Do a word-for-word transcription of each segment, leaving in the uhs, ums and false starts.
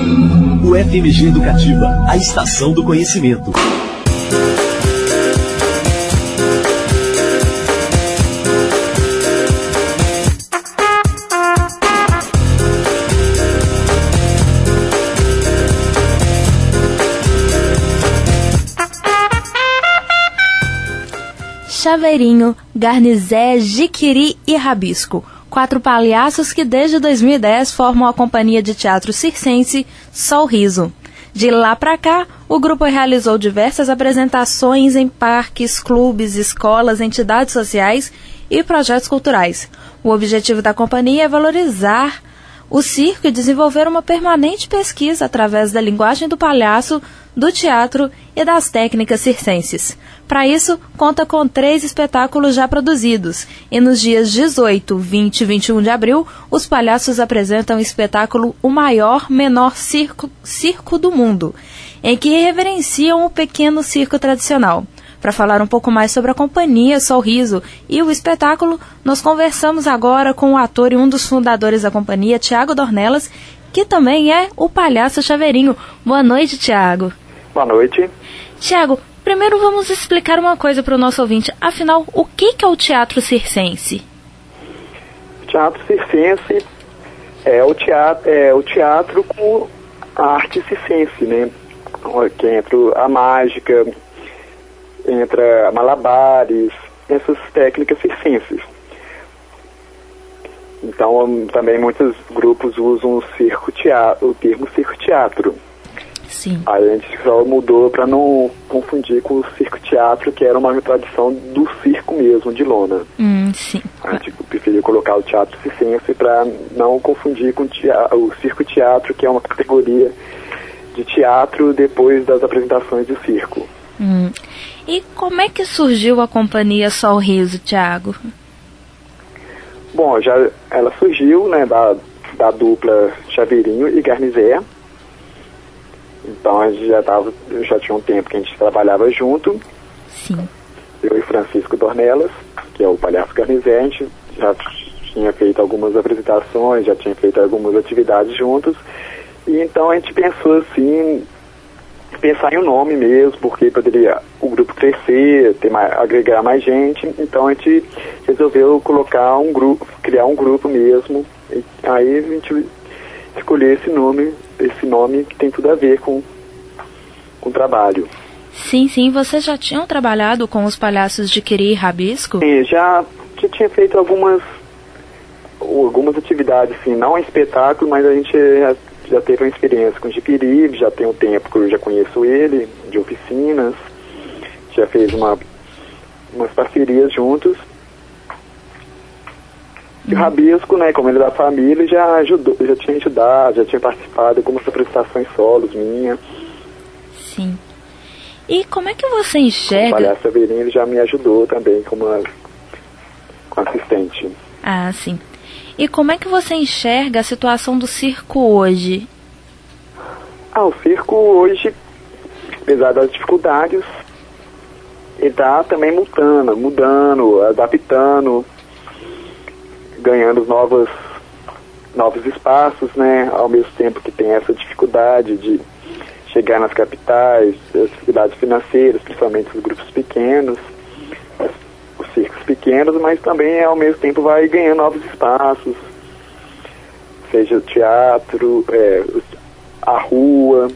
O F M G Educativa, a estação do conhecimento. Chaveirinho, Garnizé, Jiquiri e Rabisco. Quatro palhaços que desde dois mil e dez formam a companhia de teatro circense Sorriso. De lá para cá, o grupo realizou diversas apresentações em parques, clubes, escolas, entidades sociais e projetos culturais. O objetivo da companhia é valorizar o circo e desenvolver uma permanente pesquisa através da linguagem do palhaço, do teatro e das técnicas circenses. Para isso, conta com três espetáculos já produzidos, e nos dias dezoito, vinte e vinte e um de abril, os palhaços apresentam o espetáculo O Maior Menor Circo, Circo do Mundo, em que reverenciam o pequeno circo tradicional. Para falar um pouco mais sobre a companhia Sorriso e o espetáculo, nós conversamos agora com o ator e um dos fundadores da companhia, Tiago Dornelas, que também é o palhaço Chaveirinho. Boa noite, Tiago. Boa noite. Tiago, primeiro vamos explicar uma coisa para o nosso ouvinte. Afinal, o que, que é o teatro circense? O teatro circense é o teatro, é o teatro com a arte circense, né? Que entra a mágica, entra malabares, essas técnicas circenses. Então, também muitos grupos usam o circo teatro, o termo circo teatro. Sim. Aí a gente só mudou para não confundir com o circo teatro, que era uma tradição do circo mesmo, de lona. Hum, sim. A gente preferiu colocar o teatro circense para não confundir com o, teatro, o circo teatro, que é uma categoria de teatro depois das apresentações do circo. Hum. E como é que surgiu a companhia Sorriso, Tiago? Bom, já ela surgiu, né, da, da dupla Chaveirinho e Garnizé. Então a gente já tava, já tinha um tempo que a gente trabalhava junto. Sim. Eu e Francisco Dornelas, que é o palhaço Garnizé, a gente já tinha feito algumas apresentações, já tinha feito algumas atividades juntos. E então a gente pensou assim, pensar em um nome mesmo, porque poderia o grupo crescer, ter mais, agregar mais gente. Então a gente resolveu colocar um grupo, criar um grupo mesmo. E aí a gente escolheu esse nome, esse nome que tem tudo a ver com, com o trabalho. Sim, sim. Vocês já tinham trabalhado com os palhaços Jiquiri e Rabisco? Sim, já que tinha feito algumas algumas atividades, assim, não em espetáculo, mas a gente já, já teve uma experiência com o Jiquiri, já tem um tempo que eu já conheço ele, de oficinas, já fez uma, umas parcerias juntos. E o Rabisco, né, como ele é da família, já ajudou, já tinha ajudado, já tinha participado de algumas apresentações solos minha. Sim. E como é que você enxerga... O palhaço Chaveirinho, ele já me ajudou também como, uma, como assistente. Ah, sim. E como é que você enxerga a situação do circo hoje? Ah, o circo hoje, apesar das dificuldades, ele está também mudando, mudando, adaptando, ganhando novos, novos espaços, né? Ao mesmo tempo que tem essa dificuldade de chegar nas capitais, as dificuldades financeiras, principalmente os grupos pequenos, os circos pequenos, mas também ao mesmo tempo vai ganhando novos espaços, seja o teatro, é, a rua.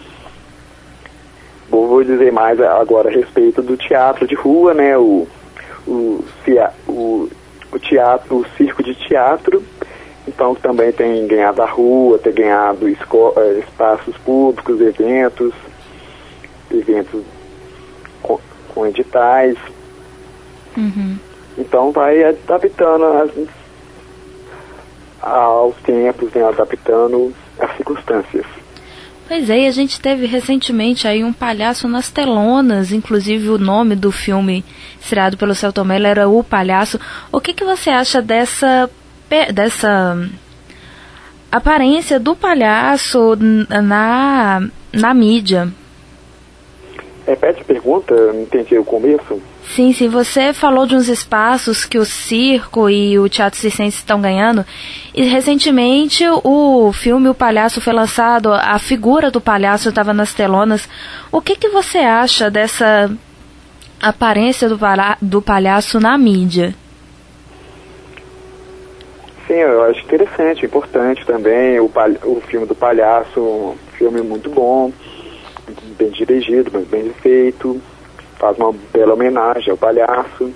Vou, vou dizer mais agora a respeito do teatro de rua, né? O, o, o o teatro, o circo de teatro, então também tem ganhado a rua, tem ganhado esco- espaços públicos, eventos, eventos com, com editais. Uhum. Então vai adaptando as, aos tempos, né, adaptando as circunstâncias. Pois é, e a gente teve recentemente aí um palhaço nas telonas, inclusive o nome do filme estreado pelo Celton Mello era O Palhaço. O que, que você acha dessa, dessa aparência do palhaço na, na mídia? Repete a pergunta, não entendi o começo. Sim, sim. Você falou de uns espaços que o circo e o teatro circense estão ganhando. E recentemente o filme O Palhaço foi lançado, a figura do palhaço estava nas telonas. O que, que você acha dessa aparência do, palha- do palhaço na mídia? Sim, eu acho interessante, importante também. O, palha- o filme do palhaço, um filme muito bom, bem dirigido, mas bem feito. Faz uma bela homenagem ao palhaço.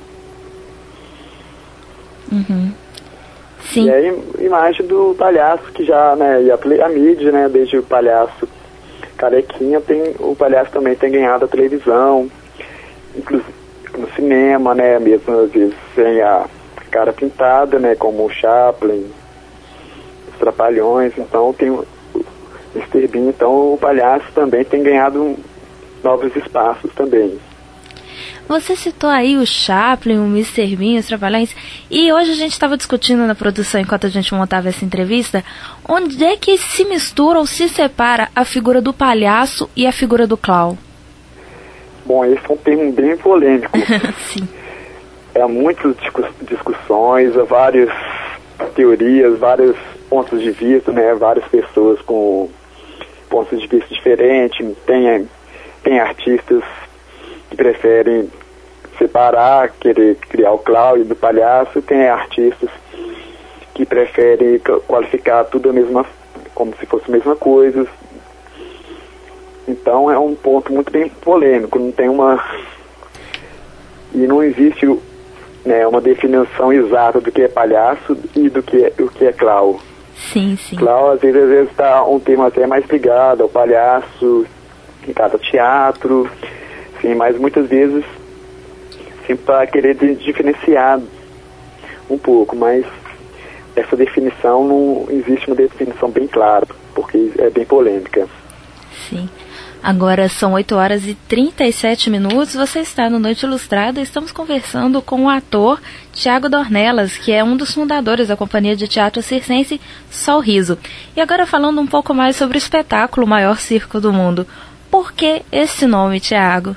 Uhum. Sim. E aí, a imagem do palhaço que já, né, e a, a mídia, né, desde o palhaço carequinha, tem, o palhaço também tem ganhado a televisão, inclusive no cinema, né, mesmo às vezes sem a cara pintada, né, como o Chaplin, os Trapalhões. Então tem o mister Bean, então o palhaço também tem ganhado novos espaços também. Você citou aí o Chaplin, o mister Bean, os Trapalhões, e hoje a gente estava discutindo na produção, enquanto a gente montava essa entrevista, onde é que se mistura ou se separa a figura do palhaço e a figura do clown? Bom, esse é um termo bem polêmico. Sim. Há muitas discussões, há várias teorias, vários pontos de vista, né? Várias pessoas com pontos de vista diferentes. Tem, tem artistas que preferem separar, querer criar o clown do palhaço. Tem artistas que preferem qualificar tudo a mesma, como se fosse a mesma coisa. Então é um ponto muito bem polêmico. Não tem uma... E não existe, né, uma definição exata do que é palhaço e do que é, o que é clown. Sim, sim. Clown, às vezes, às vezes está um tema até mais ligado ao palhaço em cada teatro, sim, mas muitas vezes sempre para querer diferenciar um pouco, mas essa definição não existe uma definição bem clara, porque é bem polêmica. Sim. Agora são oito horas e trinta e sete minutos, você está no Noite Ilustrada e estamos conversando com o ator Tiago Dornelas, que é um dos fundadores da companhia de teatro circense Sorriso. E agora falando um pouco mais sobre o espetáculo O Maior Circo do Mundo. Por que esse nome, Tiago?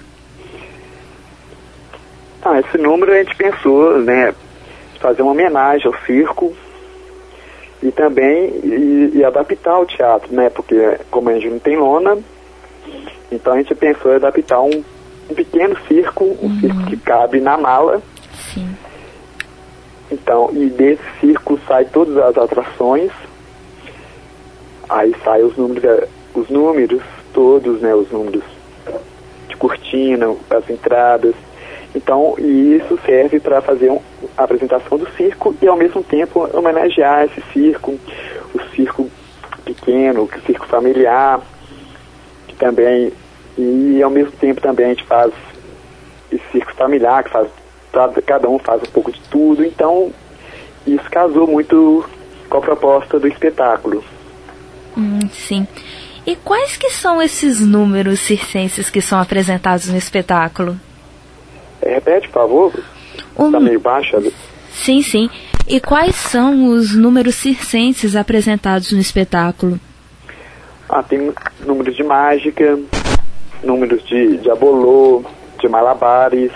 Ah, esse número a gente pensou, né, fazer uma homenagem ao circo e também e, e adaptar o teatro, né, porque como a gente não tem lona, então a gente pensou em adaptar um, um pequeno circo, um uhum. circo que cabe na mala. Sim. Então, e desse circo sai todas as atrações, aí saem os números, os números todos, né, os números de cortina, as entradas. Então, e isso serve para fazer um, a apresentação do circo e ao mesmo tempo homenagear esse circo, o circo pequeno, o circo familiar, que também, e ao mesmo tempo também a gente faz esse circo familiar, que faz, cada um faz um pouco de tudo. Então, isso casou muito com a proposta do espetáculo. Hum, sim. E quais que são esses números circenses que são apresentados no espetáculo? É, repete, por favor. Um... Está meio baixa. Sim, sim. E quais são os números circenses apresentados no espetáculo? Ah, tem números de mágica, números de, de abolô, de malabares.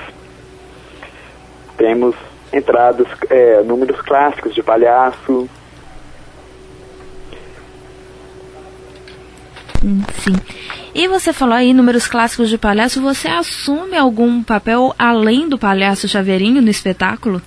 Temos entradas, é, números clássicos de palhaço. Hum, sim. E você falou aí números clássicos de palhaço, você assume algum papel além do palhaço Chaveirinho no espetáculo?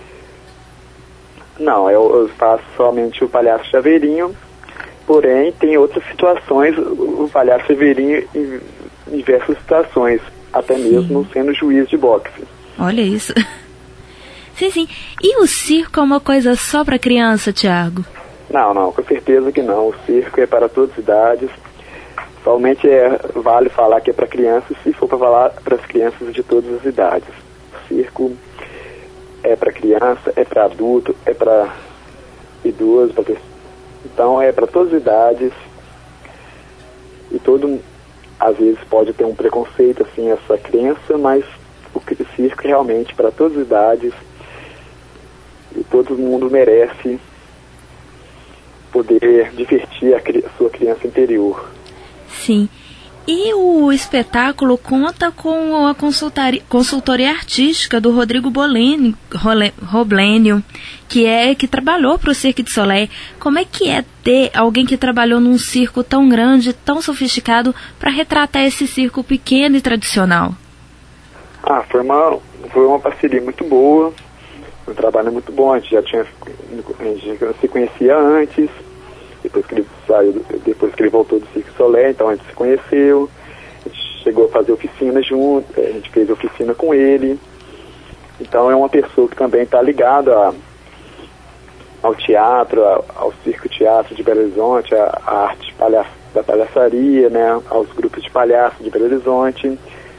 Não, eu, eu faço somente o palhaço Chaveirinho, porém tem outras situações, o palhaço Chaveirinho em, em diversas situações, até sim. mesmo sendo juiz de boxe. Olha isso. Sim, sim. E o circo é uma coisa só para criança, Tiago? Não, não, com certeza que não. O circo é para todas as idades. Somente é, vale falar que é para crianças, se for para falar para as crianças de todas as idades. O circo é para criança, é para adulto, é para idoso, pra... então é para todas as idades. E todo, às vezes pode ter um preconceito, assim, essa crença, mas o circo é realmente para todas as idades e todo mundo merece poder divertir a, cri- a sua criança interior. Sim. E o espetáculo conta com a consultaria, consultoria artística do Rodrigo Bolênio, Roblênio, que, é, que trabalhou para o Cirque du Soleil. Como é que é ter alguém que trabalhou num circo tão grande, tão sofisticado, para retratar esse circo pequeno e tradicional? Ah, foi uma, foi uma parceria muito boa, um trabalho muito bom. A gente já tinha, a gente já se conhecia antes. Depois que ele saiu, depois que ele voltou do Cirque du Soleil, então a gente se conheceu, a gente chegou a fazer oficina junto, a gente fez oficina com ele. Então é uma pessoa que também está ligada a, ao teatro, a, ao Circo Teatro de Belo Horizonte, a, a arte palha, da palhaçaria, né, aos grupos de palhaços de Belo Horizonte.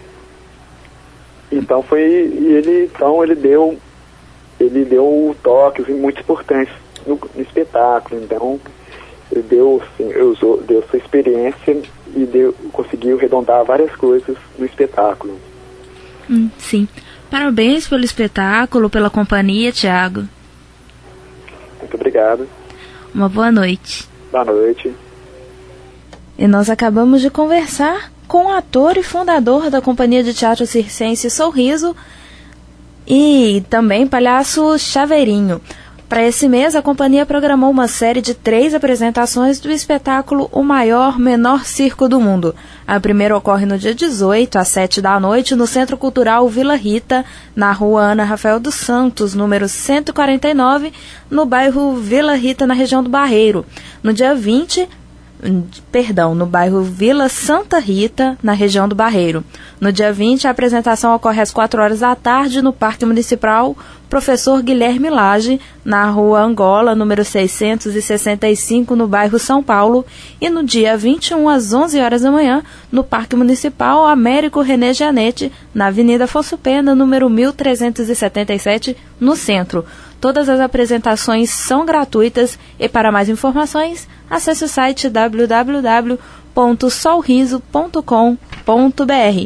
Então foi, e ele, então ele deu, ele deu toques muito importantes no, no espetáculo. Então ele deu, assim, usou, deu sua experiência e deu, conseguiu arredondar várias coisas do espetáculo. Hum, sim. Parabéns pelo espetáculo, pela companhia, Thiago. Muito obrigado. Uma boa noite. Boa noite. E nós acabamos de conversar com o ator e fundador da Companhia de Teatro Circense Sorriso e também palhaço Chaveirinho. Para esse mês, a companhia programou uma série de três apresentações do espetáculo O Maior Menor Circo do Mundo. A primeira ocorre no dia dezoito, às sete da noite, no Centro Cultural Vila Rita, na rua Ana Rafael dos Santos, número cento e quarenta e nove, no bairro Vila Rita, na região do Barreiro. No dia vinte, perdão, no bairro Vila Santa Rita, na região do Barreiro. No dia vinte, a apresentação ocorre às quatro horas da tarde no Parque Municipal Professor Guilherme Lage, na rua Angola, número seiscentos e sessenta e cinco, no bairro São Paulo. E no dia vinte e um, às onze horas da manhã, no Parque Municipal Américo René Gianetti, na Avenida Afonso Pena, número mil trezentos e setenta e sete, no centro. Todas as apresentações são gratuitas e para mais informações, acesse o site w w w ponto solriso ponto com ponto b r.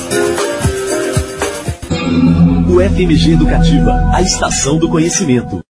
O F M G Educativa, a estação do conhecimento.